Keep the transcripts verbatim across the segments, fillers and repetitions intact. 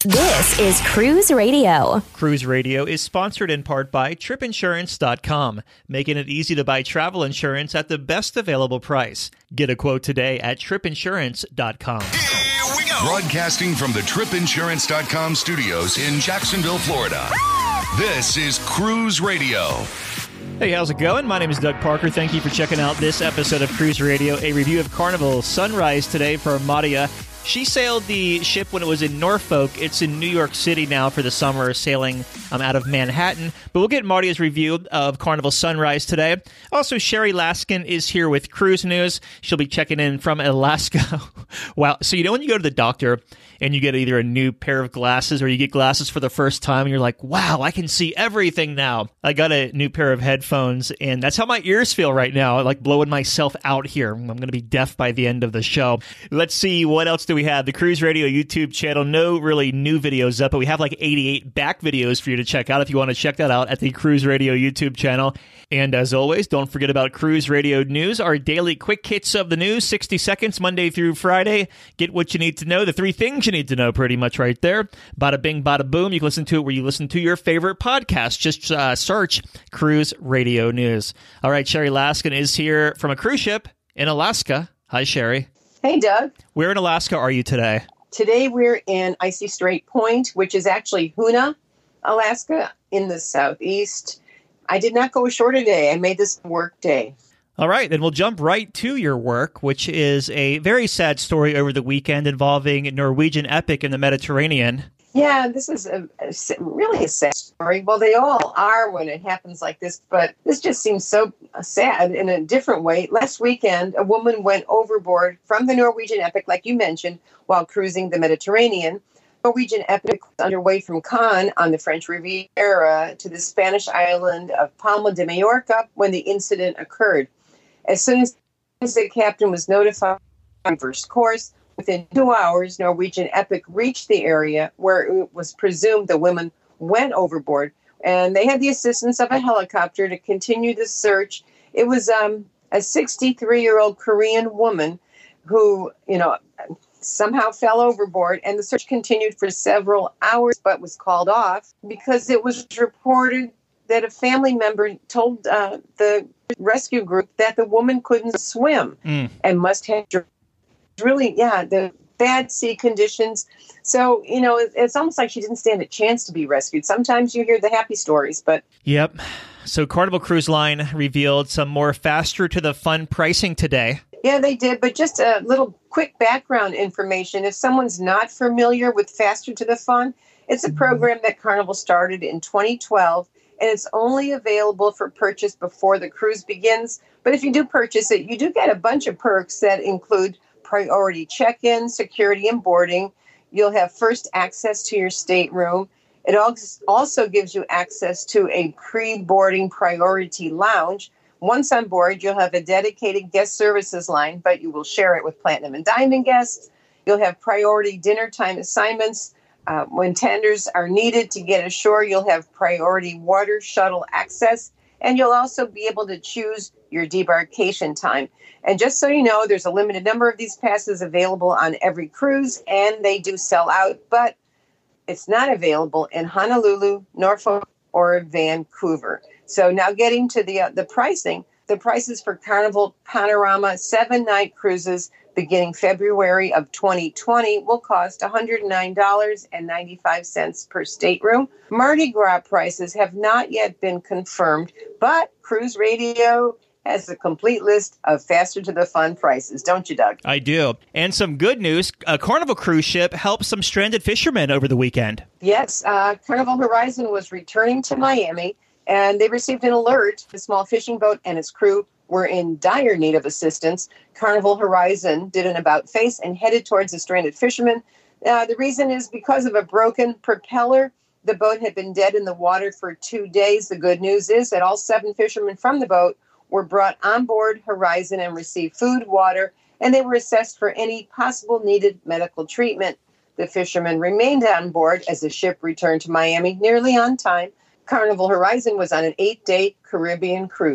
This is Cruise Radio. Cruise Radio is sponsored in part by Trip Insurance dot com, making it easy to buy travel insurance at the best available price. Get a quote today at Trip Insurance dot com. Here we go. Broadcasting from the Trip Insurance dot com studios in Jacksonville, Florida. This is Cruise Radio. Hey, how's it going? My name is Doug Parker. Thank you for checking out this episode of Cruise Radio, a review of Carnival Sunrise today for Madia. She sailed the ship when it was in Norfolk. It's in New York City now for the summer, sailing um, out of Manhattan. But we'll get Madia's review of Carnival Sunrise today. Also, Sherry Laskin is here with Cruise News. She'll be checking in from Alaska. Wow. So you know when you go to the doctor and you get either a new pair of glasses or you get glasses for the first time and you're like, wow, I can see everything now. I got a new pair of headphones and that's how my ears feel right now. I like blowing myself out here. I'm going to be deaf by the end of the show. Let's see, what else do we have? The Cruise Radio YouTube channel. No really new videos up, but we have like eighty-eight back videos for you to check out if you want to check that out at the Cruise Radio YouTube channel. And as always, don't forget about Cruise Radio News, our daily quick hits of the news, sixty seconds, Monday through Friday. Get what you need to know, the three things you need to know pretty much right there. Bada bing, bada boom. You can listen to it where you listen to your favorite podcast. Just uh, search Cruise Radio News. All right, Sherry Laskin is here from a cruise ship in Alaska. Hi, Sherry. Hey, Doug. Where in Alaska are you today? Today we're in Icy Strait Point, which is actually Hoonah, Alaska, in the southeast. I did not go ashore today. I made this work day. All right, then we'll jump right to your work, which is a very sad story over the weekend involving Norwegian Epic in the Mediterranean. Yeah, this is a, a really a sad story. Well, they all are when it happens like this, but this just seems so sad in a different way. Last weekend, a woman went overboard from the Norwegian Epic, like you mentioned, while cruising the Mediterranean. Norwegian Epic was underway from Cannes on the French Riviera to the Spanish island of Palma de Mallorca when the incident occurred. As soon as the captain was notified of reversed course, within two hours, Norwegian Epic reached the area where it was presumed the women went overboard, and they had the assistance of a helicopter to continue the search. It was um, a sixty-three-year-old Korean woman who, you know, somehow fell overboard, and the search continued for several hours, but was called off because it was reported that a family member told uh, the rescue group that the woman couldn't swim mm. and must have really, yeah, the bad sea conditions. So, you know, it, it's almost like she didn't stand a chance to be rescued. Sometimes you hear the happy stories, but... Yep. So Carnival Cruise Line revealed some more faster to the fun pricing today. Yeah, they did, but just a little quick background information. If someone's not familiar with Faster to the Fun, it's a program that Carnival started in twenty twelve, and it's only available for purchase before the cruise begins. But if you do purchase it, you do get a bunch of perks that include priority check-in, security, and boarding. You'll have first access to your stateroom. It also gives you access to a pre-boarding priority lounge. Once on board, you'll have a dedicated guest services line, but you will share it with Platinum and Diamond guests. You'll have priority dinner time assignments. Uh, when tenders are needed to get ashore, you'll have priority water shuttle access, and you'll also be able to choose your debarkation time. And just so you know, there's a limited number of these passes available on every cruise, and they do sell out, but it's not available in Honolulu, Norfolk, or Vancouver. So now getting to the uh, the pricing, the prices for Carnival Panorama seven-night cruises beginning February of twenty twenty will cost one hundred nine dollars and ninety-five cents per stateroom. Mardi Gras prices have not yet been confirmed, but Cruise Radio has a complete list of Faster to the Fun prices, don't you, Doug? I do. And some good news, a Carnival cruise ship helped some stranded fishermen over the weekend. Yes, uh, Carnival Horizon was returning to Miami, and they received an alert. The small fishing boat and its crew were in dire need of assistance. Carnival Horizon did an about-face and headed towards the stranded fishermen. Uh, the reason is because of a broken propeller. The boat had been dead in the water for two days. The good news is that all seven fishermen from the boat were brought on board Horizon and received food, water, and they were assessed for any possible needed medical treatment. The fishermen remained on board as the ship returned to Miami nearly on time. Carnival Horizon was on an eight-day Caribbean cruise.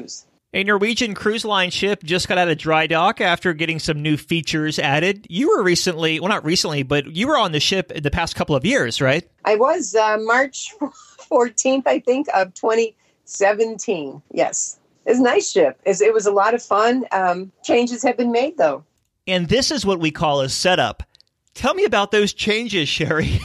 A Norwegian Cruise Line ship just got out of dry dock after getting some new features added. You were recently, well, not recently, but you were on the ship in the past couple of years, right? I was uh, March fourteenth, I think, of twenty seventeen. Yes. It's a nice ship. It's, it was a lot of fun. Um, changes have been made, though. And this is what we call a setup. Tell me about those changes, Sherry.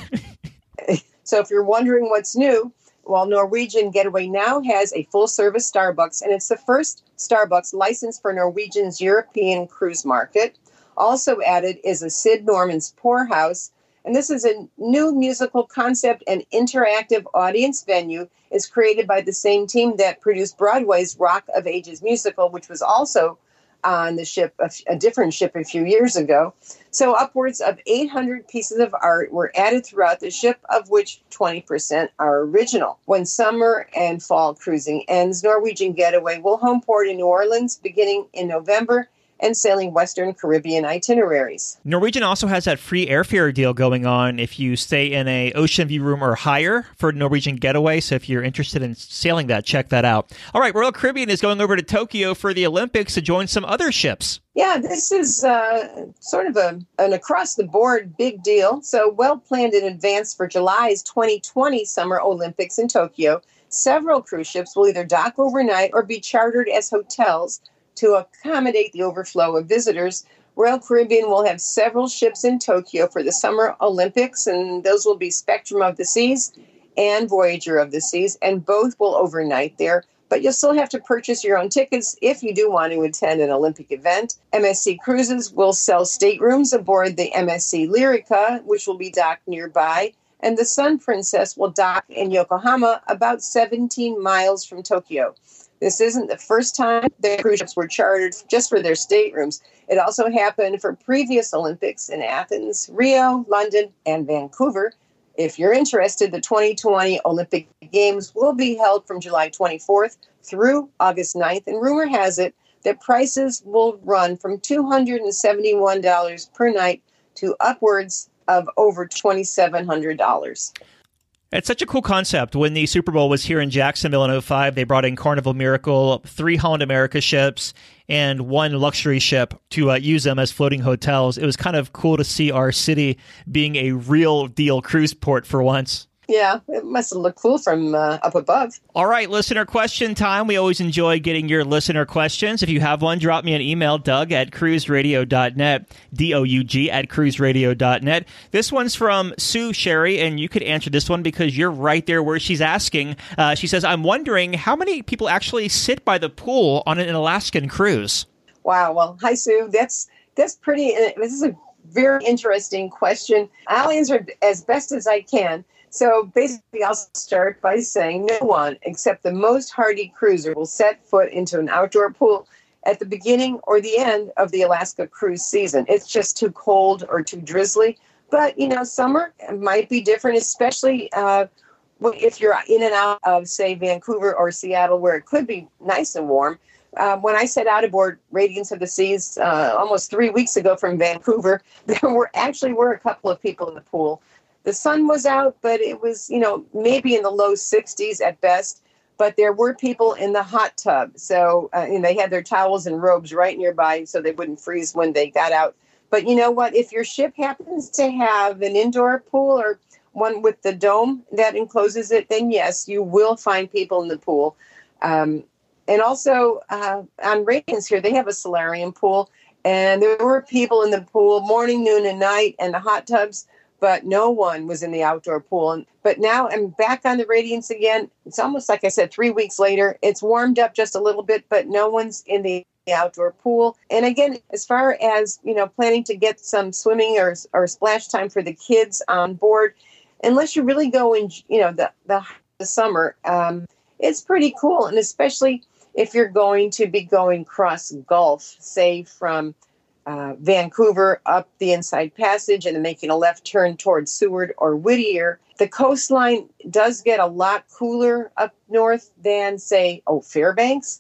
So if you're wondering what's new, well, Norwegian Getaway now has a full-service Starbucks, and it's the first Starbucks licensed for Norwegian's European cruise market. Also added is a Sid Norman's Pour House, and this is a new musical concept and interactive audience venue. It's created by the same team that produced Broadway's Rock of Ages musical, which was also on the ship, a, a different ship a few years ago. So upwards of eight hundred pieces of art were added throughout the ship, of which twenty percent are original. When summer and fall cruising ends, Norwegian Getaway will home port in New Orleans beginning in November and sailing Western Caribbean itineraries. Norwegian also has that free airfare deal going on if you stay in a Ocean View room or higher for Norwegian Getaway. So if you're interested in sailing that, check that out. All right, Royal Caribbean is going over to Tokyo for the Olympics to join some other ships. Yeah, this is uh, sort of a, an across-the-board big deal. So well planned in advance for July's twenty twenty Summer Olympics in Tokyo. Several cruise ships will either dock overnight or be chartered as hotels to accommodate the overflow of visitors. Royal Caribbean will have several ships in Tokyo for the Summer Olympics, and those will be Spectrum of the Seas and Voyager of the Seas, and both will overnight there. But you'll still have to purchase your own tickets if you do want to attend an Olympic event. M S C Cruises will sell staterooms aboard the M S C Lyrica, which will be docked nearby, and the Sun Princess will dock in Yokohama, about seventeen miles from Tokyo. This isn't the first time the cruise ships were chartered just for their staterooms. It also happened for previous Olympics in Athens, Rio, London, and Vancouver. If you're interested, the twenty twenty Olympic Games will be held from July twenty-fourth through August ninth, and rumor has it that prices will run from two hundred seventy-one dollars per night to upwards of over two thousand seven hundred dollars. It's such a cool concept. When the Super Bowl was here in Jacksonville in oh five, they brought in Carnival Miracle, three Holland America ships, and one luxury ship to uh, use them as floating hotels. It was kind of cool to see our city being a real deal cruise port for once. Yeah, it must have looked cool from uh, up above. All right, listener question time. We always enjoy getting your listener questions. If you have one, drop me an email, Doug at cruise radio dot net, D O U G at cruise radio dot net. This one's from Sue Sherry, and you could answer this one because you're right there where she's asking. Uh, she says, I'm wondering how many people actually sit by the pool on an Alaskan cruise? Wow. Well, hi, Sue. That's, that's pretty, uh, this is a very interesting question. I'll answer it as best as I can. So basically, I'll start by saying no one except the most hardy cruiser will set foot into an outdoor pool at the beginning or the end of the Alaska cruise season. It's just too cold or too drizzly. But, you know, summer might be different, especially uh, if you're in and out of, say, Vancouver or Seattle, where it could be nice and warm. Uh, when I set out aboard Radiance of the Seas uh, almost three weeks ago from Vancouver, there were actually were a couple of people in the pool. The sun was out, but it was, you know, maybe in the low sixties at best. But there were people in the hot tub. So uh, and they had their towels and robes right nearby so they wouldn't freeze when they got out. But you know what? If your ship happens to have an indoor pool or one with the dome that encloses it, then yes, you will find people in the pool. Um, and also uh, on Radiance here, they have a solarium pool. And there were people in the pool morning, noon, and night, and the hot tubs. But no one was in the outdoor pool. And, but now I'm back on the Radiance again. It's almost like I said, three weeks later. It's warmed up just a little bit, but no one's in the outdoor pool. And again, as far as, you know, planning to get some swimming or or splash time for the kids on board, unless you really go in, you know, the, the, the summer, um, it's pretty cool. And especially if you're going to be going cross Gulf, say from Uh, Vancouver up the Inside Passage and then making a left turn towards Seward or Whittier. The coastline does get a lot cooler up north than, say, oh, Fairbanks.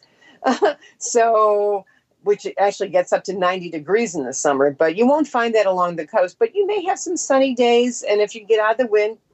so, which actually gets up to ninety degrees in the summer. But you won't find that along the coast. But you may have some sunny days. And if you get out of the wind,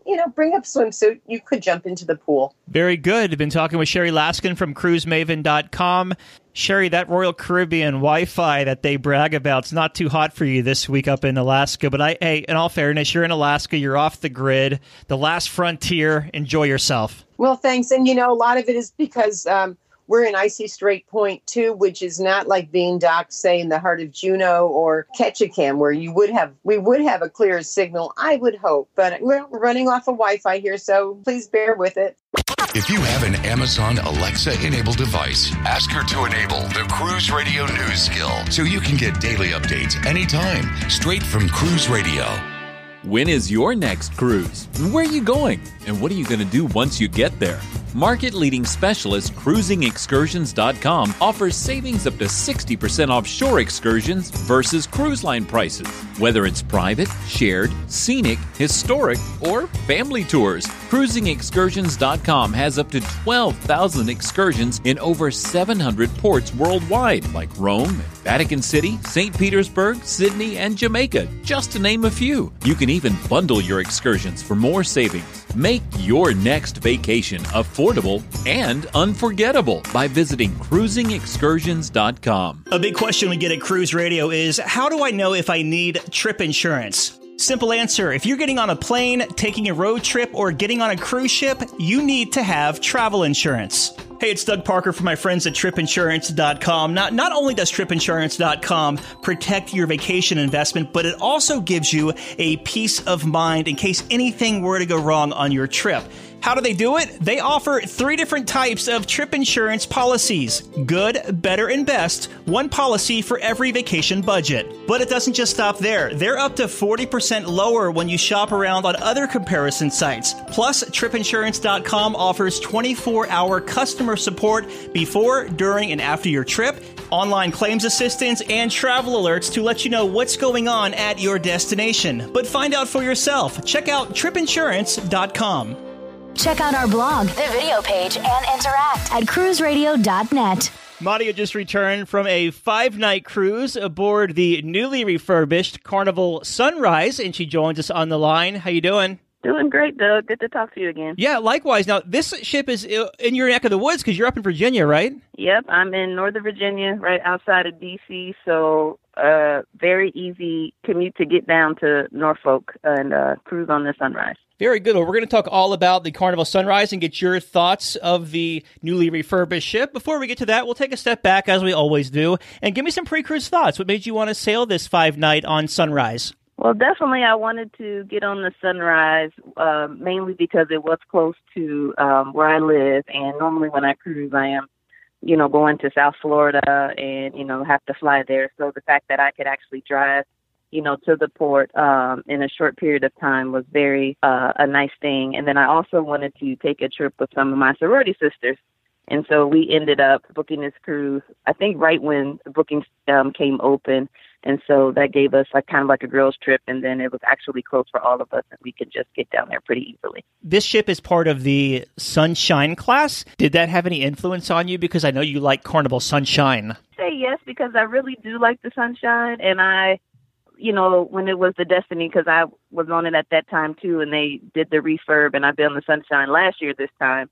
you know, bring up swimsuit. You could jump into the pool. Very good. I've been talking with Sherry Laskin from cruise maven dot com. Sherry, that Royal Caribbean Wi-Fi that they brag about is not too hot for you this week up in Alaska. But I, hey, in all fairness, you're in Alaska. You're off the grid. The last frontier. Enjoy yourself. Well, thanks. And, you know, a lot of it is because um, we're in Icy Strait Point, too, which is not like being docked, say, in the heart of Juneau or Ketchikan, where you would have, we would have a clear signal, I would hope. But we're running off of Wi-Fi here, so please bear with it. If you have an Amazon Alexa-enabled device, ask her to enable the Cruise Radio News skill so you can get daily updates anytime, straight from Cruise Radio. When is your next cruise? Where are you going? And what are you going to do once you get there? Market-leading specialist cruising excursions dot com offers savings up to sixty percent off shore excursions versus cruise line prices. Whether it's private, shared, scenic, historic, or family tours, cruising excursions dot com has up to twelve thousand excursions in over seven hundred ports worldwide, like Rome, Vatican City, Saint Petersburg, Sydney, and Jamaica, just to name a few. You can even bundle your excursions for more savings. Make your next vacation affordable and unforgettable by visiting cruising excursions dot com. A big question we get at Cruise Radio is, how do I know if I need trip insurance? Simple answer. If you're getting on a plane, taking a road trip, or getting on a cruise ship, you need to have travel insurance. Hey, it's Doug Parker from my friends at trip insurance dot com. Not, not only does trip insurance dot com protect your vacation investment, but it also gives you a peace of mind in case anything were to go wrong on your trip. How do they do it? They offer three different types of trip insurance policies. Good, better, and best. One policy for every vacation budget. But it doesn't just stop there. They're up to forty percent lower when you shop around on other comparison sites. Plus, trip insurance dot com offers twenty-four hour customer support before, during, and after your trip, online claims assistance, and travel alerts to let you know what's going on at your destination. But find out for yourself. Check out trip insurance dot com. Check out our blog, the video page, and interact at cruise radio dot net. Madia just returned from a five-night cruise aboard the newly refurbished Carnival Sunrise, and she joins us on the line. How you doing? Doing great, Doug. Good to talk to you again. Yeah, likewise. Now, this ship is in your neck of the woods because you're up in Virginia, right? Yep, I'm in Northern Virginia, right outside of D C, so uh, very easy commute to get down to Norfolk and uh, cruise on the Sunrise. Very good. Well, we're going to talk all about the Carnival Sunrise and get your thoughts of the newly refurbished ship. Before we get to that, we'll take a step back, as we always do, and give me some pre-cruise thoughts. What made you want to sail this five-night on Sunrise? Well, definitely I wanted to get on the Sunrise, uh, mainly because it was close to um, where I live, and normally when I cruise, I am, you know, going to South Florida and, you know, have to fly there. So the fact that I could actually drive, you know, to the port um, in a short period of time was very uh, a nice thing. And then I also wanted to take a trip with some of my sorority sisters. And so we ended up booking this cruise, I think right when the bookings um, came open. And so that gave us like kind of like a girls trip. And then it was actually close for all of us, and we could just get down there pretty easily. This ship is part of the Sunshine class. Did that have any influence on you? Because I know you like Carnival Sunshine. I'd say yes, because I really do like the Sunshine. And I, you know, when it was the Destiny, because I was on it at that time too, and they did the refurb, and I've been on the Sunshine last year this time.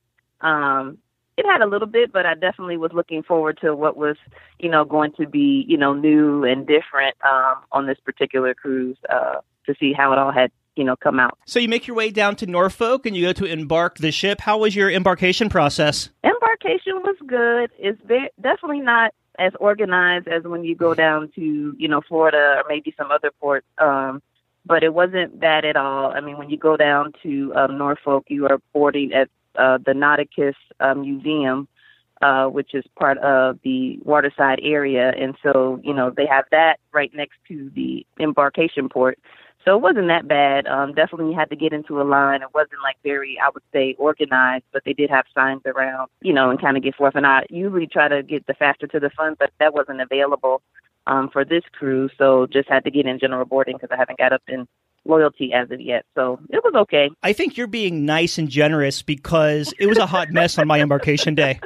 Um, it had a little bit, but I definitely was looking forward to what was, you know, going to be, you know, new and different um, on this particular cruise uh, to see how it all had, you know, come out. So you make your way down to Norfolk and you go to embark the ship. How was your embarkation process? Embarkation was good. It's very, definitely not as organized as when you go down to, you know, Florida or maybe some other port. Um, but it wasn't bad at all. I mean, when you go down to um, Norfolk, you are boarding at uh, the Nauticus uh, Museum, uh, which is part of the waterside area. And so, you know, they have that right next to the embarkation port. So it wasn't that bad. Um, definitely had to get into a line. It wasn't like very, I would say, organized, but they did have signs around, you know, and kind of get forth. And I usually try to get the faster to the front, but that wasn't available um, for this cruise. So just had to get in general boarding because I haven't got up in loyalty as of yet. So it was okay. I think you're being nice and generous because it was a hot mess on my embarkation day.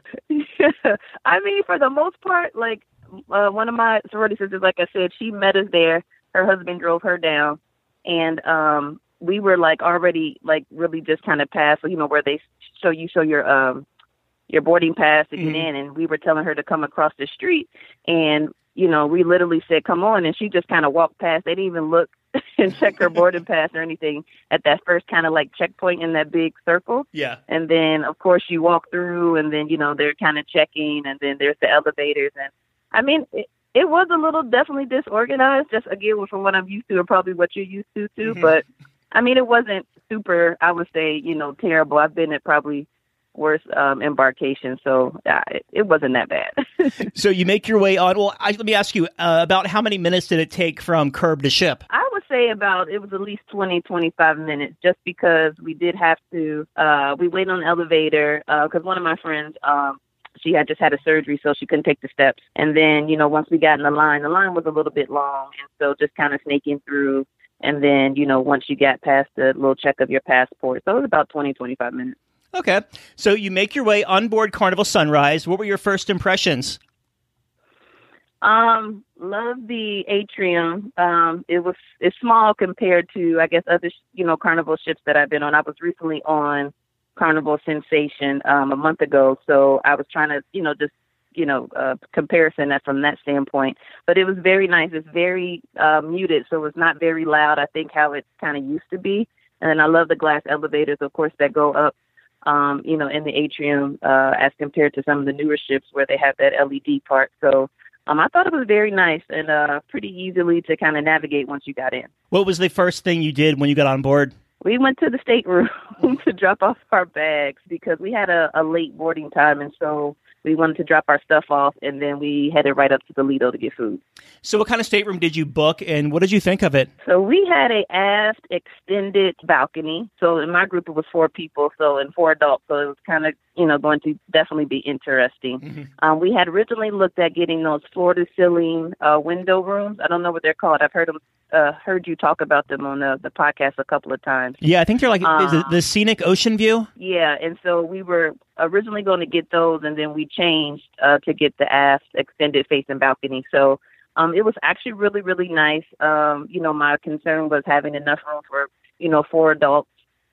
I mean, for the most part, like uh, one of my sorority sisters, like I said, she met us there. Her husband drove her down. And um, we were like already like really just kind of past, you know, where they show you show your um your boarding pass to get Mm-hmm. in, and we were telling her to come across the street, and you know, we literally said, come on. And she just kind of walked past. They didn't even look and check her boarding pass or anything at that first kind of like checkpoint in that big circle. Yeah. And then, of course, you walk through, and then, you know, they're kind of checking, and then there's the elevators. And I mean, it, it was a little definitely disorganized, just again, from what I'm used to, or probably what you're used to, too. Mm-hmm. But I mean, it wasn't super, I would say, you know, terrible. I've been at probably worse um, embarkation, so uh, it, it wasn't that bad. So you make your way on. Well, I, let me ask you, uh, about how many minutes did it take from curb to ship? I would say about, it was at least twenty, twenty-five minutes, just because we did have to, uh, we waited on the elevator, because uh, one of my friends, um, she had just had a surgery, so she couldn't take the steps. And then, you know, once we got in the line, the line was a little bit long, and so just kind of sneaking through. And then, you know, once you got past the little check of your passport, so it was about twenty, twenty-five minutes. Okay. So you make your way on board Carnival Sunrise. What were your first impressions? Um, love the atrium. Um, it was, it's small compared to, I guess, other, you know, Carnival ships that I've been on. I was recently on Carnival Sensation, um, a month ago. So I was trying to, you know, just, you know, uh, comparison that from that standpoint, but it was very nice. It's very, uh, muted. So it's not very loud. I think how it kind of used to be. And then I love the glass elevators, of course, that go up, um, you know, in the atrium, uh, as compared to some of the newer ships where they have that L E D part. So, Um, I thought it was very nice and uh, pretty easily to kind of navigate once you got in. What was the first thing you did when you got on board? We went to the stateroom to drop off our bags because we had a, a late boarding time, and so we wanted to drop our stuff off, and then we headed right up to the Lido to get food. So what kind of stateroom did you book, and what did you think of it? So we had a aft extended balcony. So in my group, it was four people, so and four adults, so it was kind of, you know, going to definitely be interesting. Mm-hmm. Um, we had originally looked at getting those floor-to-ceiling uh, window rooms. I don't know what they're called. I've heard them, uh, heard you talk about them on the, the podcast a couple of times. Yeah, I think they're like Um, is it the scenic ocean view. Yeah, and so we were originally going to get those, and then we changed uh, to get the aft extended facing balcony. So um, it was actually really, really nice. Um, you know, my concern was having enough room for, you know, four adults,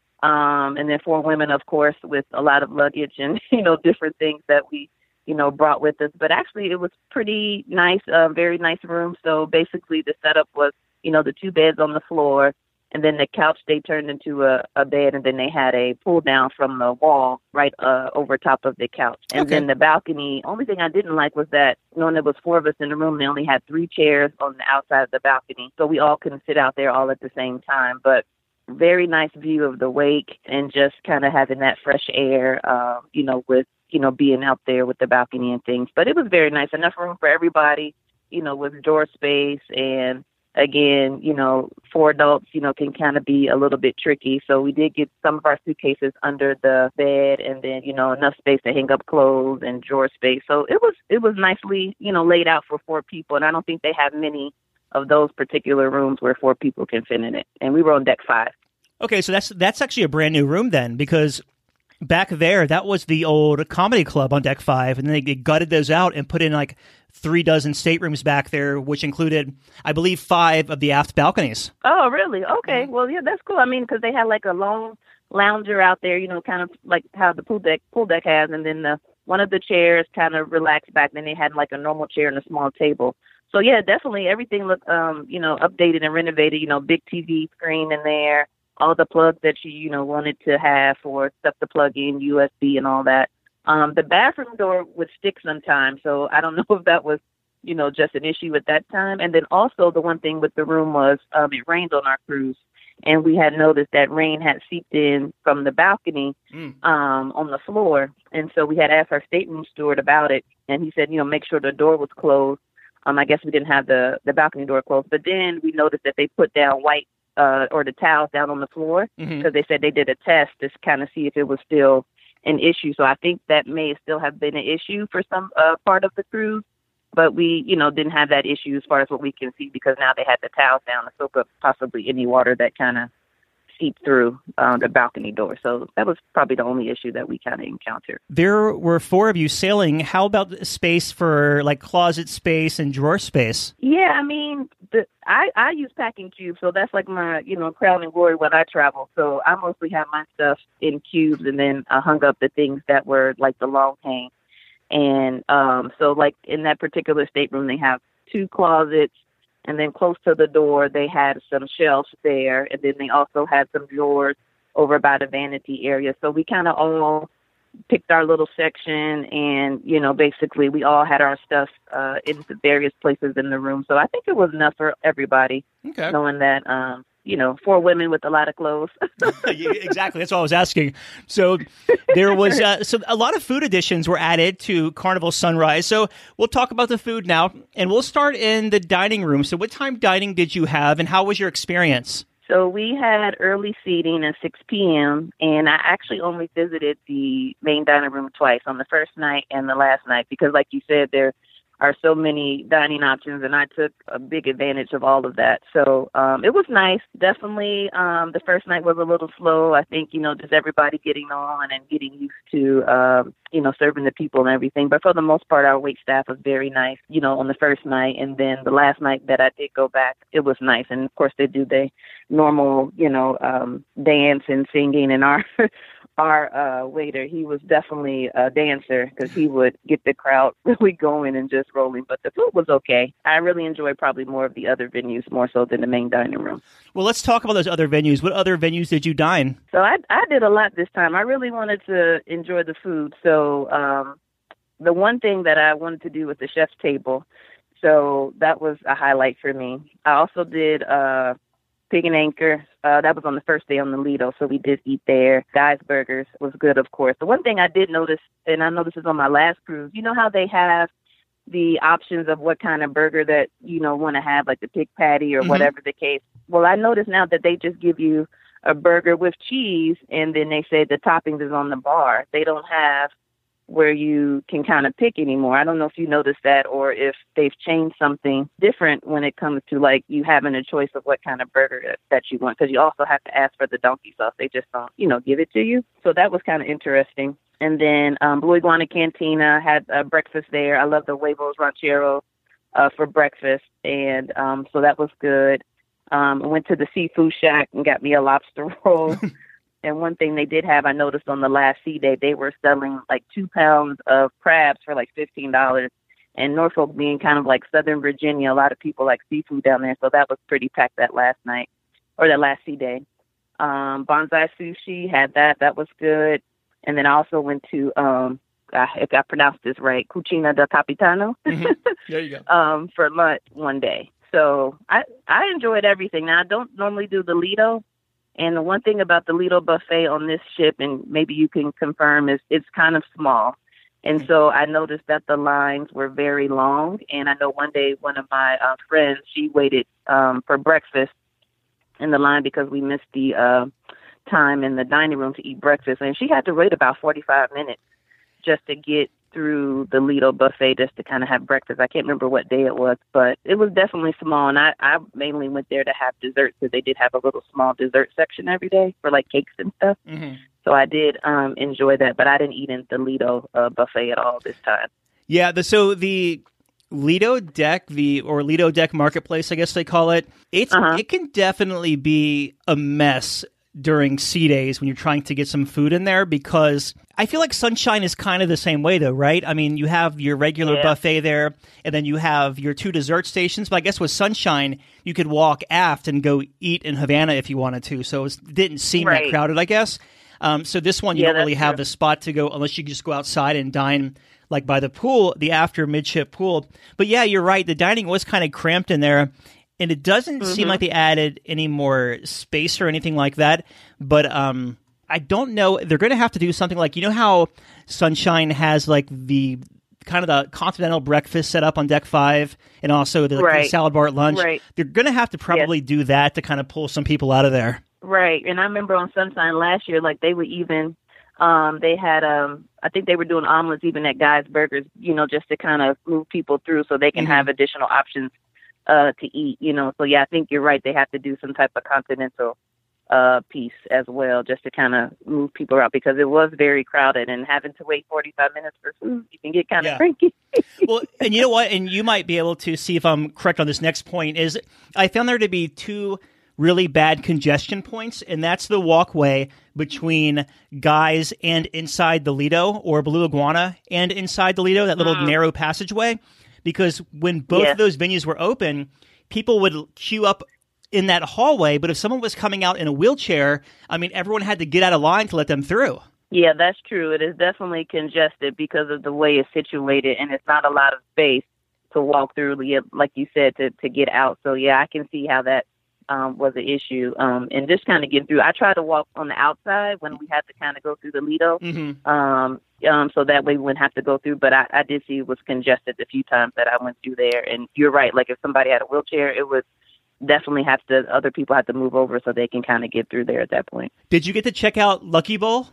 um, and then four women, of course, with a lot of luggage and, you know, different things that we, you know, brought with us. But actually, it was pretty nice, uh, very nice room. So basically, the setup was, you know, the two beds on the floor, and then the couch they turned into a, a bed, and then they had a pull down from the wall right uh, over top of the couch. And Okay. then the balcony, only thing I didn't like was that when there was four of us in the room, they only had three chairs on the outside of the balcony. So we all couldn't sit out there all at the same time. But very nice view of the wake, and just kind of having that fresh air, uh, you know, with, you know, being out there with the balcony and things. But it was very nice. Enough room for everybody, you know, with door space. And again, you know, four adults, you know, can kind of be a little bit tricky. So we did get some of our suitcases under the bed, and then, you know, enough space to hang up clothes and drawer space. So it was, it was nicely, you know, laid out for four people. And I don't think they have many of those particular rooms where four people can fit in it. And we were on deck five. Okay, so that's that's actually a brand new room then, because back there that was the old comedy club on deck five, and then they gutted those out and put in like three dozen staterooms back there, which included, I believe, five of the aft balconies. Oh, really? Okay. Well, yeah, that's cool. I mean, because they had like a long lounger out there, you know, kind of like how the pool deck pool deck has, and then the one of the chairs kind of relaxed back. Then they had like a normal chair and a small table. So yeah, definitely everything looked, um, you know, updated and renovated. You know, big T V screen in there, all the plugs that you, you know, wanted to have for stuff to plug in, U S B and all that. Um, the bathroom door would stick sometimes, so I don't know if that was, you know, just an issue at that time. And then also the one thing with the room was um, it rained on our cruise, and we had noticed that rain had seeped in from the balcony Mm. um, on the floor. And so we had asked our stateroom steward about it, and he said, you know, make sure the door was closed. Um, I guess we didn't have the, the balcony door closed, but then we noticed that they put down white uh, or the towels down on the floor, because Mm-hmm. they said they did a test to kind of see if it was still an issue. So I think that may still have been an issue for some uh, part of the cruise, but we, you know, didn't have that issue as far as what we can see, because now they had the towels down to soak up possibly any water that kind of seep through uh, the balcony door. So that was probably the only issue that we kind of encountered. There were four of you sailing. How about space for like closet space and drawer space? Yeah, I mean, the, I, I use packing cubes, so that's like my, you know, crown and glory when I travel. So I mostly have my stuff in cubes, and then I hung up the things that were like the long hang. And um, so like in that particular stateroom, they have two closets, and then close to the door, they had some shelves there, and then they also had some drawers over by the vanity area. So we kind of all picked our little section, and, you know, basically we all had our stuff uh, in the various places in the room. So I think it was enough for everybody, okay. knowing that, um, you know, four women with a lot of clothes. Yeah, exactly. That's what I was asking. So there was uh, so a lot of food additions were added to Carnival Sunrise. So we'll talk about the food now, and we'll start in the dining room. So what time dining did you have, and how was your experience? So we had early seating at six p.m., and I actually only visited the main dining room twice, on the first night and the last night, because like you said, there are so many dining options, and I took a big advantage of all of that. So um, it was nice. Definitely um, the first night was a little slow. I think, you know, just everybody getting on and getting used to, um, you know, serving the people and everything. But for the most part, our wait staff was very nice, you know, on the first night. And then the last night that I did go back, it was nice. And, of course, they do the normal, you know, um, dance and singing, and our Our uh, waiter, he was definitely a dancer, because he would get the crowd really going and just rolling. But the food was okay. I really enjoyed probably more of the other venues, more so than the main dining room. Well, let's talk about those other venues. What other venues did you dine? So I, I did a lot this time. I really wanted to enjoy the food. So um, the one thing that I wanted to do was the chef's table. So that was a highlight for me. I also did uh, Pig and Anchor. Uh, that was on the first day on the Lido, so we did eat there. Guy's Burgers was good, of course. The one thing I did notice, and I know this is on my last cruise, you know how they have the options of what kind of burger that, you know, want to have, like the pig patty or mm-hmm. whatever the case. Well, I noticed now that they just give you a burger with cheese, and then they say the toppings is on the bar. They don't have where you can kind of pick anymore. I don't know if you noticed that, or if they've changed something different when it comes to like you having a choice of what kind of burger that you want, because you also have to ask for the donkey sauce. They just don't, you know, give it to you. So that was kind of interesting. And then um, Blue Iguana Cantina had uh, breakfast there. I love the huevos rancheros uh, for breakfast. And um, so that was good. Um, I went to the Seafood Shack and got me a lobster roll. And one thing they did have, I noticed on the last sea day, they were selling like two pounds of crabs for like fifteen dollars. And Norfolk being kind of like Southern Virginia, a lot of people like seafood down there. So that was pretty packed that last night, or that last sea day. Um, Bonsai Sushi had that. That was good. And then I also went to, um, if I pronounced this right, Cucina del Capitano. Mm-hmm. There you go. um, for lunch one day. So I, I enjoyed everything. Now, I don't normally do the Lido. And the one thing about the Lido buffet on this ship, and maybe you can confirm, is it's kind of small. And so I noticed that the lines were very long. And I know one day one of my uh, friends, she waited um, for breakfast in the line because we missed the uh, time in the dining room to eat breakfast. And she had to wait about forty-five minutes just to get through the Lido buffet, just to kind of have breakfast. I can't remember what day it was, but it was definitely small. And I, I mainly went there to have dessert, because they did have a little small dessert section every day for like cakes and stuff. Mm-hmm. So I did um, enjoy that, but I didn't eat in the Lido uh, buffet at all this time. Yeah, the, so the Lido Deck, the or Lido Deck Marketplace, I guess they call it, it's uh-huh. it can definitely be a mess during sea days when you're trying to get some food in there, because I feel like Sunshine is kind of the same way though, right? I mean, you have your regular yeah. buffet there, and then you have your two dessert stations, but I guess with Sunshine, you could walk aft and go eat in Havana if you wanted to, so it didn't seem right. that crowded, I guess. Um, so this one, you yeah, don't really have true. the spot to go unless you just go outside and dine like by the pool, the after midship pool. But yeah, you're right, the dining was kind of cramped in there. And it doesn't mm-hmm. seem like they added any more space or anything like that. But um, I don't know. They're going to have to do something like, you know how Sunshine has like the kind of the continental breakfast set up on deck five, and also the, right. the salad bar at lunch. Right. They're going to have to probably yes. do that to kind of pull some people out of there. Right. And I remember on Sunshine last year, like they would even, um, they had, um, I think they were doing omelets even at Guy's Burgers, you know, just to kind of move people through so they can mm-hmm. have additional options Uh, to eat, you know. So yeah, I think you're right. They have to do some type of continental uh, piece as well, just to kind of move people around, because it was very crowded, and having to wait forty-five minutes for food, you can get kind of Yeah. cranky. Well, and you know what? And you might be able to see if I'm correct on this next point, is I found there to be two really bad congestion points, and that's the walkway between Guys and inside the Lido, or Blue Iguana and inside the Lido, that little Mm. narrow passageway. Because when both Yeah. of those venues were open, people would queue up in that hallway, but if someone was coming out in a wheelchair, I mean, everyone had to get out of line to let them through. Yeah, that's true. It is definitely congested because of the way it's situated, and it's not a lot of space to walk through, yeah, like you said, to, to get out. So, yeah, I can see how that um, was an issue. Um, and just kind of getting through. I tried to walk on the outside when we had to kind of go through the Lido, Mm-hmm. um, um, so that way we wouldn't have to go through. But I, I did see it was congested the few times that I went through there. And you're right. Like, if somebody had a wheelchair, it would definitely have to, other people have to move over so they can kind of get through there at that point. Did you get to check out Lucky Bowl?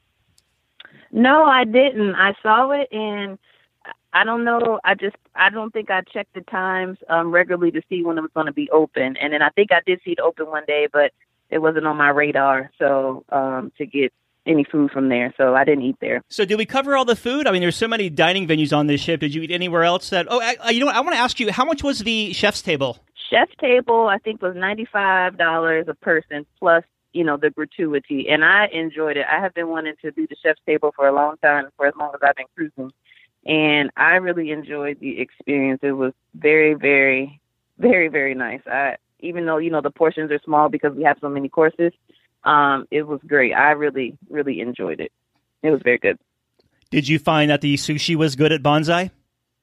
No, I didn't. I saw it, and I don't know. I just, I don't think I checked the times um, regularly to see when it was going to be open. And then I think I did see it open one day, but it wasn't on my radar. So um, to get any food from there, so I didn't eat there. So did we cover all the food? I mean, there's so many dining venues on this ship. Did you eat anywhere else that? Oh, I, you know what? I want to ask you, how much was the chef's table? Chef's table, I think, was ninety-five dollars a person plus, you know, the gratuity. And I enjoyed it. I have been wanting to do the chef's table for a long time, for as long as I've been cruising. And I really enjoyed the experience. It was very, very, very, very nice. I, even though, you know, the portions are small because we have so many courses, um, it was great. I really, really enjoyed it. It was very good. Did you find that the sushi was good at Bonsai?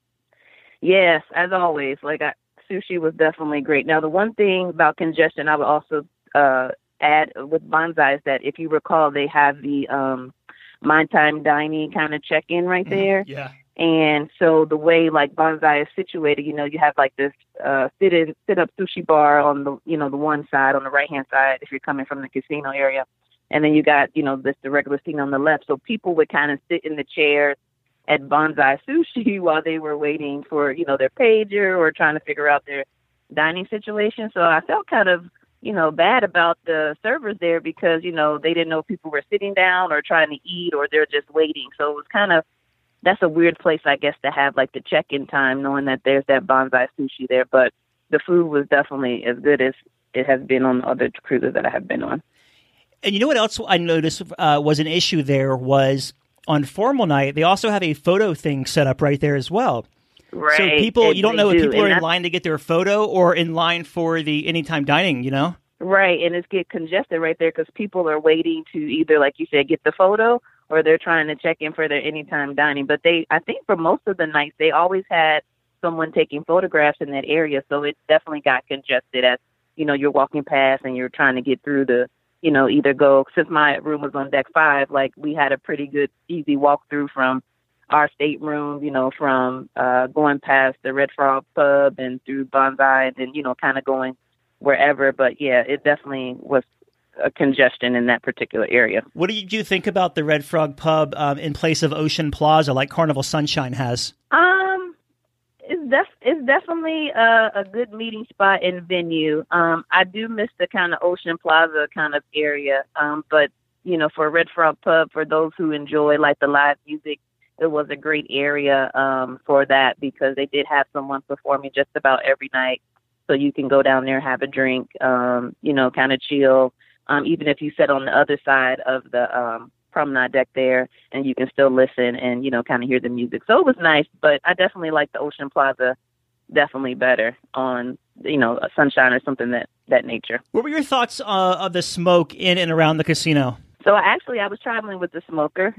Yes, as always. Like, I, sushi was definitely great. Now, the one thing about congestion I would also uh, add with Bonsai is that, if you recall, they have the um, Mind Time Dining kind of check-in right there. Yeah. And so the way, like, Bonsai is situated, you know, you have like this uh, sit in, sit up sushi bar on the, you know, the one side, on the right hand side, if you're coming from the casino area, and then you got, you know, this the regular seat on the left. So people would kind of sit in the chairs at Bonsai Sushi while they were waiting for, you know, their pager or trying to figure out their dining situation. So I felt kind of, you know, bad about the servers there, because, you know, they didn't know if people were sitting down or trying to eat, or they're just waiting. So it was kind of, that's a weird place, I guess, to have like the check-in time, knowing that there's that Bonsai Sushi there. But the food was definitely as good as it has been on other cruises that I have been on. And you know what else I noticed uh, was an issue there was, on formal night, they also have a photo thing set up right there as well. Right. So people, and you don't they know if do. people are And in that's- line to get their photo or in line for the anytime dining, you know? Right, and it's get congested right there because people are waiting to either, like you said, get the photo, or they're trying to check in for their anytime dining. But they, I think for most of the nights, they always had someone taking photographs in that area, so it definitely got congested as, you know, you're walking past and you're trying to get through the, you know, either go, since my room was on deck five, like we had a pretty good, easy walkthrough from our stateroom, you know, from uh, going past the Red Frog Pub and through Bonsai, and then, you know, kind of going wherever. But yeah, it definitely was a congestion in that particular area. What did you think about the Red Frog Pub um, in place of Ocean Plaza, like Carnival Sunshine has? Um, it's def- it's definitely a, a good meeting spot and venue. Um, I do miss the kind of Ocean Plaza kind of area. Um, but you know, for Red Frog Pub, for those who enjoy like the live music, it was a great area um for that, because they did have someone performing just about every night. So you can go down there, have a drink, um, you know, kind of chill. Um, even if you sit on the other side of the um, promenade deck there, and you can still listen and, you know, kind of hear the music. So it was nice, but I definitely like the Ocean Plaza definitely better on, you know, a Sunshine or something that, that nature. What were your thoughts uh, of the smoke in and around the casino? So actually, I was traveling with the smoker.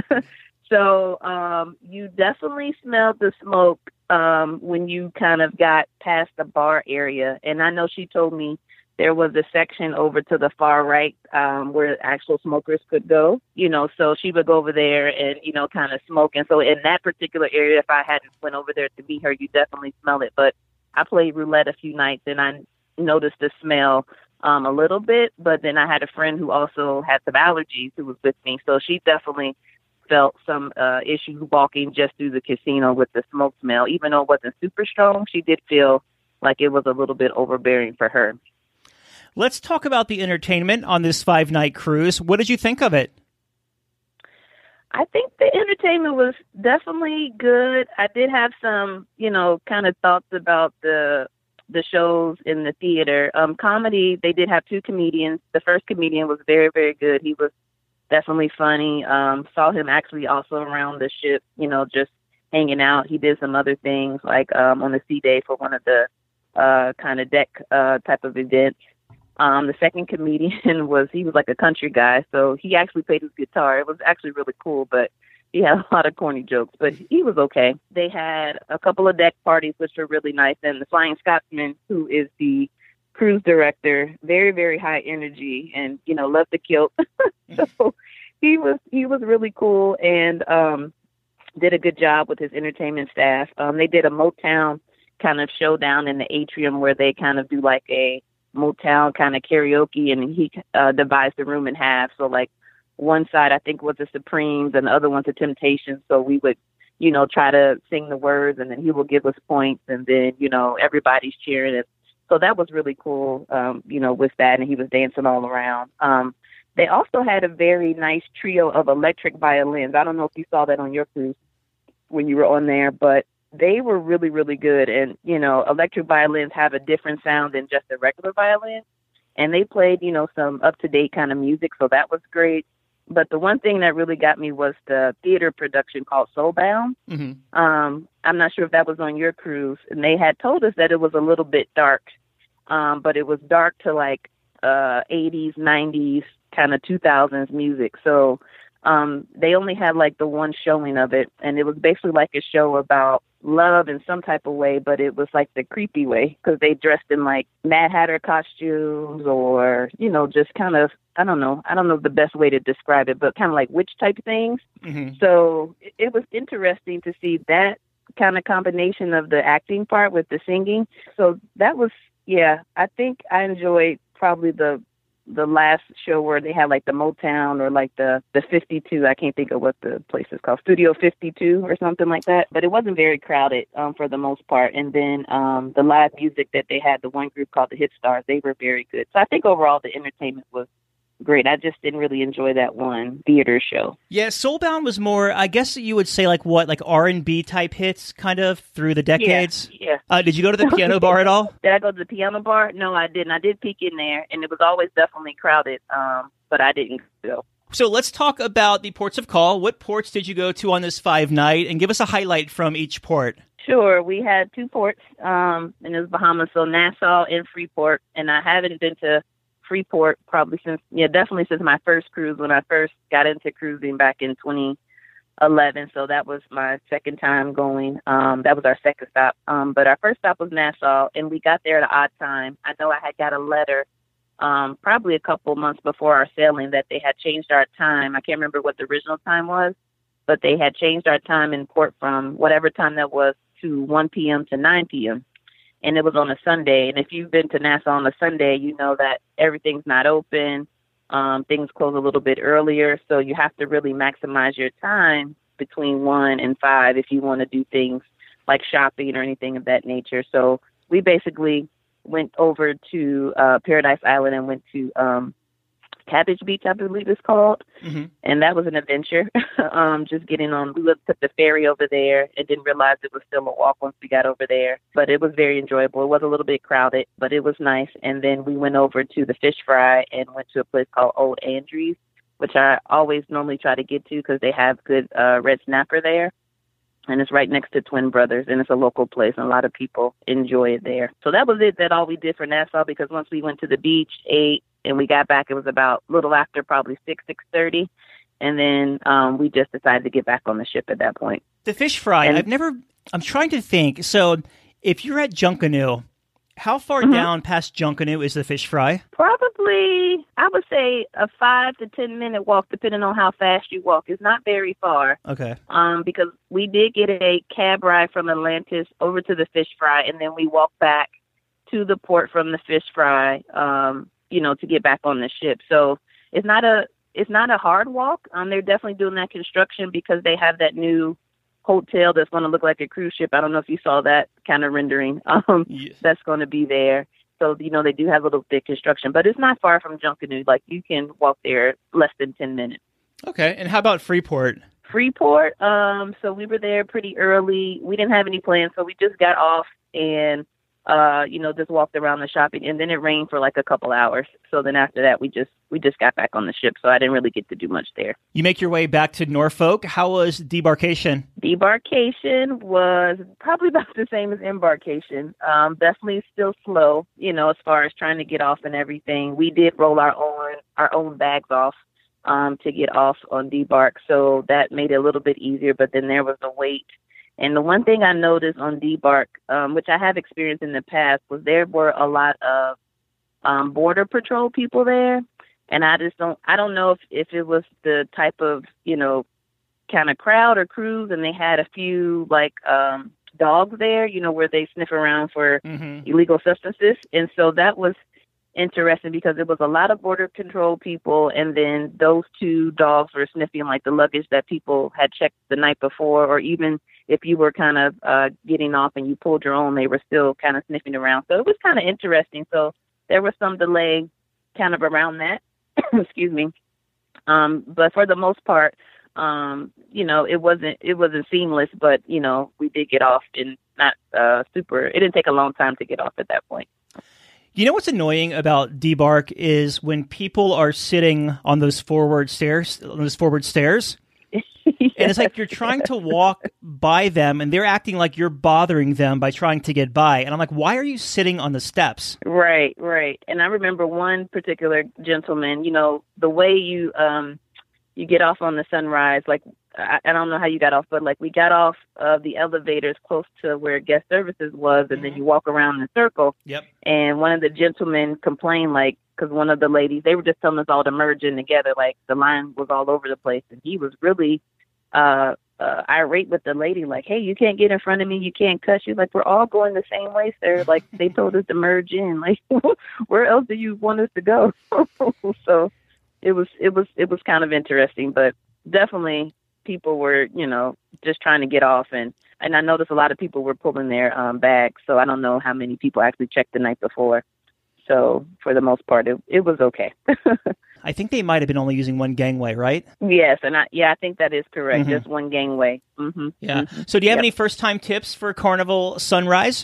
So um, you definitely smelled the smoke um, when you kind of got past the bar area. And I know she told me there was a section over to the far right um, where actual smokers could go, you know, so she would go over there and, you know, kind of smoke. And so in that particular area, if I hadn't went over there to meet her, you definitely smell it. But I played roulette a few nights and I noticed the smell um, a little bit. But then I had a friend who also had some allergies who was with me. So she definitely felt some uh, issue walking just through the casino with the smoke smell. Even though it wasn't super strong, she did feel like it was a little bit overbearing for her. Let's talk about the entertainment on this five-night cruise. What did you think of it? I think the entertainment was definitely good. I did have some, you know, kind of thoughts about the the shows in the theater. Um, comedy, they did have two comedians. The first comedian was very, very good. He was definitely funny. Um, saw him actually also around the ship, you know, just hanging out. He did some other things like um, on the sea day for one of the uh, kind of deck uh, type of events. Um, the second comedian was, he was like a country guy, so he actually played his guitar. It was actually really cool, but he had a lot of corny jokes, but he was okay. They had a couple of deck parties, which were really nice, and the Flying Scotsman, who is the cruise director, very, very high energy, and, you know, loved the kilt. So he was, he was really cool, and um, did a good job with his entertainment staff. Um, they did a Motown kind of showdown in the atrium where they kind of do like a Motown kind of karaoke, and he uh, divides the room in half. So like one side I think was the Supremes and the other one's the Temptations. So we would, you know, try to sing the words, and then he will give us points, and then, you know, everybody's cheering. And so that was really cool, um, you know, with that, and he was dancing all around. Um, they also had a very nice trio of electric violins. I don't know if you saw that on your cruise when you were on there, but they were really, really good. And, you know, electric violins have a different sound than just a regular violin. And they played, you know, some up-to-date kind of music, so that was great. But the one thing that really got me was the theater production called Soulbound. Mm-hmm. Um, I'm not sure if that was on your cruise. And they had told us that it was a little bit dark, um, but it was dark to like uh, eighties, nineties, kind of two thousands music. So um, they only had like the one showing of it. And it was basically like a show about love in some type of way, but it was like the creepy way, because they dressed in like Mad Hatter costumes, or, you know, just kind of, I don't know, I don't know the best way to describe it, but kind of like witch type things. Mm-hmm. So it, it was interesting to see that kind of combination of the acting part with the singing. So that was, yeah, I think I enjoyed probably the the last show where they had like the Motown or like the, the fifty-two. I can't think of what the place is called, Studio fifty-two or something like that. But it wasn't very crowded um, for the most part. And then um, the live music that they had, the one group called the Hit Stars, they were very good. So I think overall the entertainment was great. I just didn't really enjoy that one theater show. Yeah, Soulbound was more, I guess you would say like what, like R and B type hits kind of through the decades? Yeah. yeah. Uh, did you go to the piano bar at all? Did I go to the piano bar? No, I didn't. I did peek in there, and it was always definitely crowded, um, but I didn't go. So let's talk about the ports of call. What ports did you go to on this five night, and give us a highlight from each port? Sure. We had two ports, um, and it was Bahamas, so Nassau and Freeport, and I haven't been to Freeport probably since, yeah, definitely since my first cruise, when I first got into cruising back in twenty eleven. So that was my second time going. Um, that was our second stop. Um, but our first stop was Nassau, and we got there at an odd time. I know I had got a letter um, probably a couple months before our sailing that they had changed our time. I can't remember what the original time was, but they had changed our time in port from whatever time that was to one p.m. to nine p.m. And it was on a Sunday. And if you've been to Nassau on a Sunday, you know that everything's not open. Um, things close a little bit earlier. So you have to really maximize your time between one and five if you want to do things like shopping or anything of that nature. So we basically went over to uh, Paradise Island and went to um, Cabbage Beach, I believe it's called. Mm-hmm. And that was an adventure. um, just getting on, we looked at the ferry over there and didn't realize it was still a walk once we got over there. But it was very enjoyable. It was a little bit crowded, but it was nice. And then we went over to the Fish Fry and went to a place called Old Andrews, which I always normally try to get to because they have good uh, red snapper there. And it's right next to Twin Brothers, and it's a local place, and a lot of people enjoy it there. So that was it, that all we did for Nassau, because once we went to the beach, ate, and we got back, it was about a little after probably six, six thirty, and then um, we just decided to get back on the ship at that point. The Fish Fry, and, I've never, I'm trying to think, so if you're at Junkanoo, how far mm-hmm. down past Junkanoo is the Fish Fry? Probably, I would say a five to ten minute walk, depending on how fast you walk. It's not very far. Okay. Um, because we did get a cab ride from Atlantis over to the Fish Fry, and then we walked back to the port from the Fish Fry, um, you know, to get back on the ship. So it's not a it's not a hard walk. Um, they're definitely doing that construction because they have that new hotel that's going to look like a cruise ship. I don't know if you saw that kind of rendering um, yes. that's going to be there. So, you know, they do have a little bit construction, but it's not far from Junkanoo. Like, you can walk there less than ten minutes. Okay. And how about Freeport? Freeport, um, so we were there pretty early. We didn't have any plans, so we just got off and, uh, you know, just walked around the shopping. And then it rained for like a couple hours. So then after that, we just we just got back on the ship. So I didn't really get to do much there. You make your way back to Norfolk. How was debarkation? Debarkation was probably about the same as embarkation. Um, definitely still slow, you know, as far as trying to get off and everything. We did roll our own our own bags off um, to get off on debark. So that made it a little bit easier. But then there was the wait. And the one thing I noticed on debark, um, which I have experienced in the past, was there were a lot of um, border patrol people there. And I just don't, I don't know if, if it was the type of, you know, kind of crowd or cruise, and they had a few like um, dogs there, you know, where they sniff around for mm-hmm. illegal substances. And so that was interesting because it was a lot of border control people, and then those two dogs were sniffing like the luggage that people had checked the night before, or even if you were kind of uh, getting off and you pulled your own, they were still kind of sniffing around. So it was kind of interesting. So there was some delay kind of around that. Excuse me. Um, but for the most part, um, you know, it wasn't it wasn't seamless, but, you know, we did get off in not uh, super. It didn't take a long time to get off at that point. You know what's annoying about debark is when people are sitting on those forward stairs, on those forward stairs, yes. And it's like you're trying to walk by them, and they're acting like you're bothering them by trying to get by. And I'm like, why are you sitting on the steps? Right, right. And I remember one particular gentleman, you know, the way you um, you get off on the Sunrise, like, I, I don't know how you got off, but like we got off of the elevators close to where guest services was, and mm-hmm. then you walk around in a circle. Yep. And one of the gentlemen complained, like, because one of the ladies, they were just telling us all to merge in together, like the line was all over the place, and he was really uh, uh, irate with the lady, like, hey, you can't get in front of me, you can't cut. She's like, we're all going the same way, sir. Like, they told us to merge in. Like, where else do you want us to go? So it was, it was, it was kind of interesting, but definitely people were, you know, just trying to get off. And, and I noticed a lot of people were pulling their um, bags. So I don't know how many people actually checked the night before. So for the most part, it, it was okay. I think they might have been only using one gangway, right? Yes. And I, yeah, I think that is correct. Mm-hmm. Just one gangway. Mm-hmm. Yeah. Mm-hmm. So do you have yep. any first-time tips for Carnival Sunrise?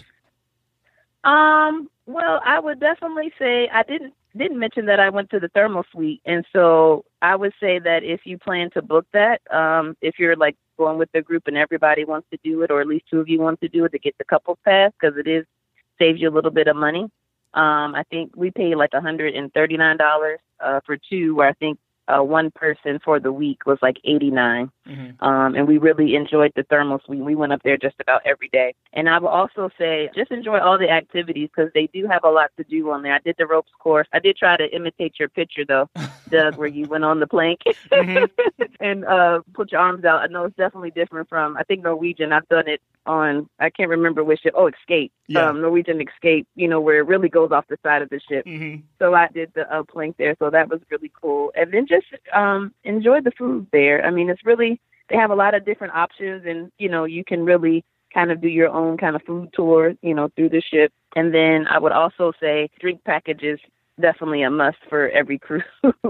Um, well, I would definitely say I didn't didn't mention that I went to the thermal suite. And so I would say that if you plan to book that, um, if you're like going with the group and everybody wants to do it, or at least two of you want to do it, to get the couples pass, because it is saves you a little bit of money. Um, I think we paid like one hundred thirty-nine dollars uh, for two, where I think uh, one person for the week was like eighty-nine dollars. Mm-hmm. Um, and we really enjoyed the thermal suite. We went up there just about every day. And I will also say, just enjoy all the activities, because they do have a lot to do on there. I did the ropes course. I did try to imitate your picture, though, Doug, where you went on the plank mm-hmm. and uh, put your arms out. I know it's definitely different from, I think, Norwegian. I've done it on, I can't remember which ship. Oh, Escape. Yeah. Um, Norwegian Escape, you know, where it really goes off the side of the ship. Mm-hmm. So I did the uh, plank there. So that was really cool. And then just um, enjoy the food there. I mean, it's really, they have a lot of different options, and, you know, you can really kind of do your own kind of food tour, you know, through the ship. And then I would also say drink packages, definitely a must for every cruise.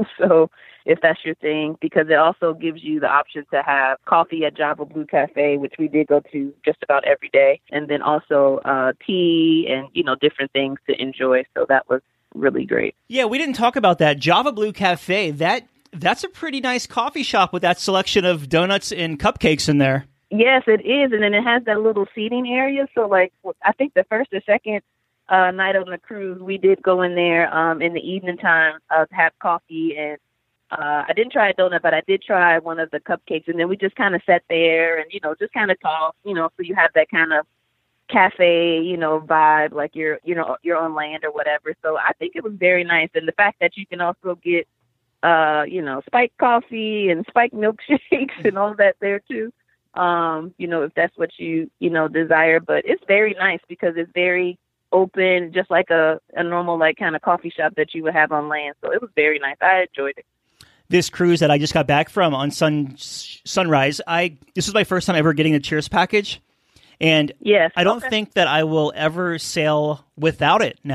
So if that's your thing, because it also gives you the option to have coffee at Java Blue Cafe, which we did go to just about every day. And then also uh, tea and, you know, different things to enjoy. So that was really great. Yeah, we didn't talk about that. Java Blue Cafe, that that's a pretty nice coffee shop with that selection of donuts and cupcakes in there. Yes, it is. And then it has that little seating area. So, like, I think the first or second uh, night on the cruise, we did go in there um, in the evening time uh, to have coffee. And uh, I didn't try a donut, but I did try one of the cupcakes. And then we just kind of sat there and, you know, just kind of talked, you know, so you have that kind of cafe, you know, vibe, like you're, you know, you're on land or whatever. So I think it was very nice. And the fact that you can also get, uh, you know, spiked coffee and spiked milkshakes and all that there too. Um, you know, if that's what you, you know, desire, but it's very nice because it's very open, just like a, a normal, like kind of coffee shop that you would have on land. So it was very nice. I enjoyed it. This cruise that I just got back from on Sun Sunrise, I, this was my first time ever getting a Cheers package. And yes, I don't okay. think that I will ever sail without it now.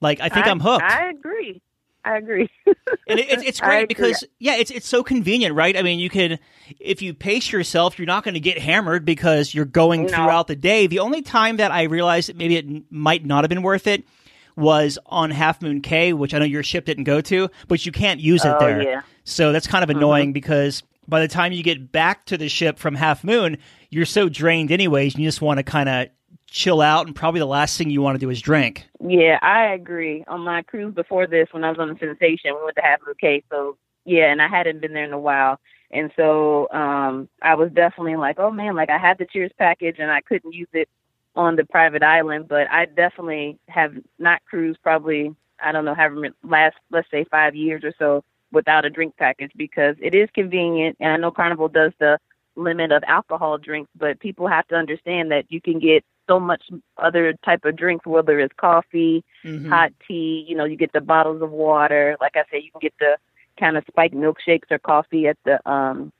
Like, I think I, I'm hooked. I agree. I agree. And it, it's, it's great because, yeah, it's it's so convenient, right? I mean, you could, if you pace yourself, you're not going to get hammered because you're going No. throughout the day. The only time that I realized that maybe it n- might not have been worth it was on Half Moon Cay, which I know your ship didn't go to, but you can't use it Oh, there. yeah. So that's kind of annoying because by the time you get back to the ship from Half Moon, you're so drained anyways, and you just want to kind of chill out, and probably the last thing you want to do is drink. Yeah, I agree. On my cruise before this, when I was on the Sensation, we went to Half Moon Cay. So, yeah, and I hadn't been there in a while. And so um, I was definitely like, oh, man, like I had the Cheers package and I couldn't use it on the private island. But I definitely have not cruised probably, I don't know, however many- last, let's say five years or so without a drink package because it is convenient. And I know Carnival does the limit of alcohol drinks, but people have to understand that you can get so much other type of drinks, whether it's coffee, Mhm. hot tea, you know, you get the bottles of water. Like I said, you can get the kind of spiked milkshakes or coffee at the um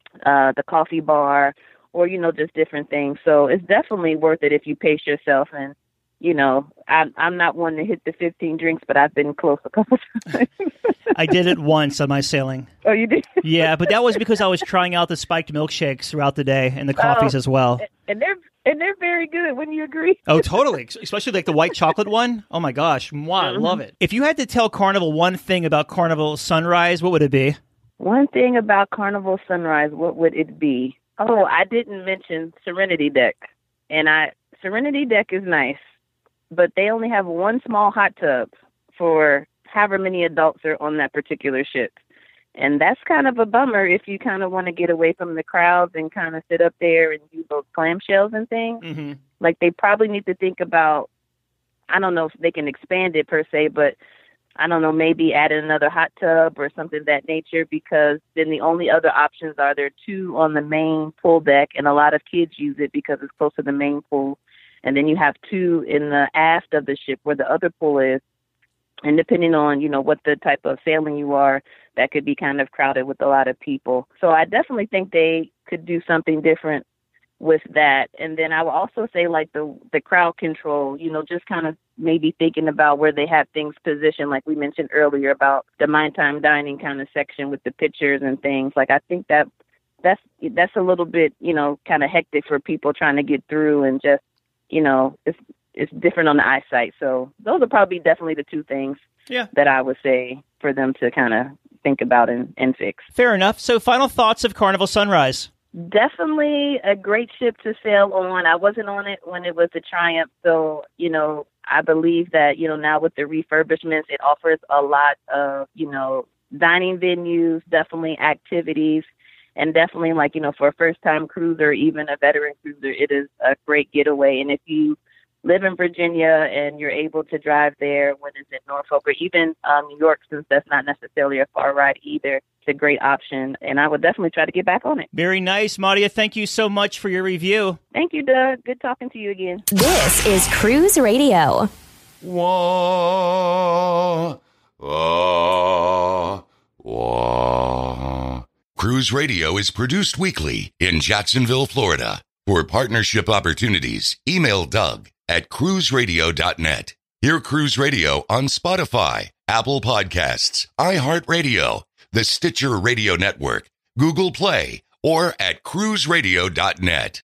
uh the coffee bar, or, you know, just different things. So it's definitely worth it if you pace yourself. And, you know, I'm, I'm not one to hit the fifteen drinks, but I've been close a couple times. I did it once on my sailing. Oh, you did? Yeah, but that was because I was trying out the spiked milkshakes throughout the day and the coffees Oh. as well. And they're and they're very good. Wouldn't you agree? Oh, totally. Especially like the white chocolate one. Oh my gosh. Mwah, I love it. If you had to tell Carnival one thing about Carnival Sunrise, what would it be? One thing about Carnival Sunrise, what would it be? Oh, I didn't mention Serenity Deck. And I Serenity Deck is nice, but they only have one small hot tub for however many adults are on that particular ship. And that's kind of a bummer if you kind of want to get away from the crowds and kind of sit up there and do those clamshells and things. Mm-hmm. Like, they probably need to think about, I don't know if they can expand it per se, but I don't know, maybe add another hot tub or something of that nature, because then the only other options are there are two on the main pool deck, and a lot of kids use it because it's close to the main pool. And then you have two in the aft of the ship where the other pool is. And depending on, you know, what the type of sailing you are, that could be kind of crowded with a lot of people. So I definitely think they could do something different with that. And then I will also say, like, the the crowd control, you know, just kind of maybe thinking about where they have things positioned, like we mentioned earlier about the Mind Time Dining kind of section with the pictures and things. Like, I think that that's that's a little bit, you know, kind of hectic for people trying to get through, and just, you know, it's it's different on the eyesight. So those are probably definitely the two things Yeah. that I would say for them to kind of think about and, and fix. Fair enough. So final thoughts of Carnival Sunrise. Definitely a great ship to sail on. I wasn't on it when it was the Triumph. So, you know, I believe that, you know, now with the refurbishments, it offers a lot of, you know, dining venues, definitely activities, and definitely, like, you know, for a first-time cruiser, even a veteran cruiser, it is a great getaway. And if you live in Virginia and you're able to drive there, when it's in Norfolk or even um, New York, since that's not necessarily a far ride either, it's a great option. And I would definitely try to get back on it. Very nice. Madia, thank you so much for your review. Thank you, Doug. Good talking to you again. This is Cruise Radio. Wah, wah, wah. Cruise Radio is produced weekly in Jacksonville, Florida. For partnership opportunities, email Doug at cruise radio dot net. Hear Cruise Radio on Spotify, Apple Podcasts, iHeartRadio, the Stitcher Radio Network, Google Play, or at cruise radio dot net.